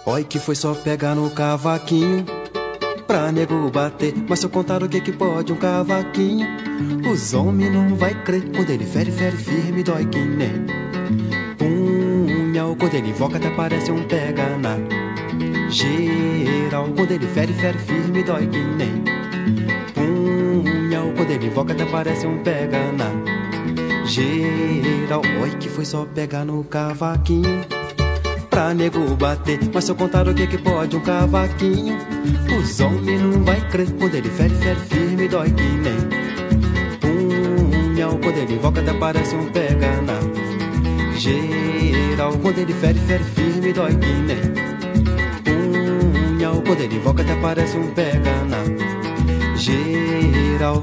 Oi, que foi só pegar no cavaquinho pra nego bater. Mas se eu contar o que que pode um cavaquinho, os homens não vai crer. Quando ele fere, fere firme, dói que nem punhal. Quando ele invoca até parece um pega na geral. Quando ele fere, fere firme, dói que nem punhal. Quando ele invoca até parece um pega na geral. Oi, que foi só pegar no cavaquinho pra nego bater. Mas se eu contar o que que pode um cavaquinho, os homens não vai crer. Quando ele fere, fere firme, dói que nem punhal. Quando ele invoca até parece um pega na geral. Quando ele fere, fere firme, dói que nem punhal. Quando ele invoca até parece um pega na geral.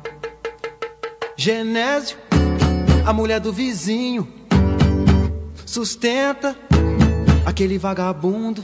Genésio, a mulher do vizinho, sustenta aquele vagabundo.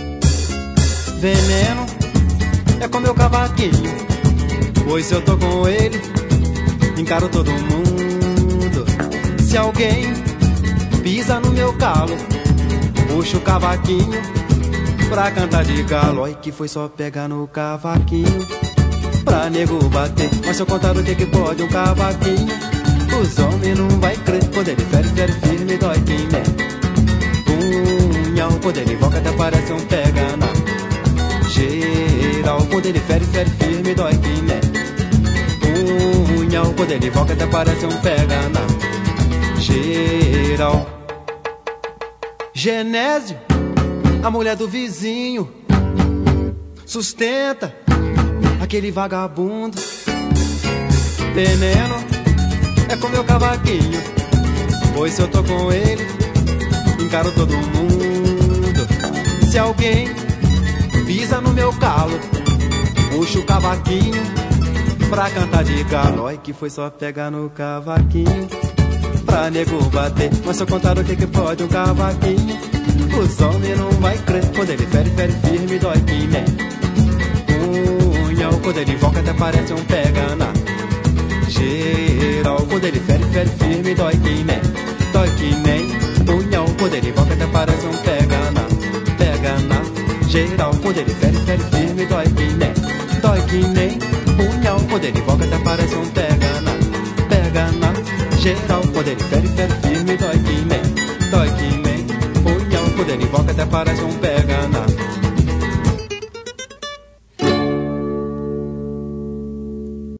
Veneno é com meu cavaquinho, pois se eu tô com ele, encaro todo mundo. Se alguém pisa no meu calo, puxo o cavaquinho pra cantar de galo. Oi, que foi só pegar no cavaquinho pra nego bater. Mas se eu contar o que que pode um cavaquinho, os homens não vai crer. Quando ele fere, fere firme, dói que nem punhal. Quando ele invoca até parece um pega na geral. Quando ele fere, fere firme, dói que nem punhal. Quando ele invoca até parece um pega na geral. Genésio, a mulher do vizinho, sustenta aquele vagabundo. Veneno é com meu cavaquinho, pois se eu tô com ele, encaro todo mundo. Se alguém pisa no meu calo, puxo o cavaquinho pra cantar de galo. Oi, que foi só pegar no cavaquinho pra nego bater. Mas se eu contar o que que pode um cavaquinho, os homens não vai crer. Quando ele fere, fere firme, dói que nem punhal. Quando ele invoca até parece um pega na geral. Quando ele fere, fere firme, dói que nem punhal. Quando ele invoca até parece um pega na geral. Quando ele fere, fere firme, dói que nem punhal. Quando ele invoca até parece um pega na geral. Quando ele fere, fere firme, dói que nem punhal. Quando ele invoca até parece um pega na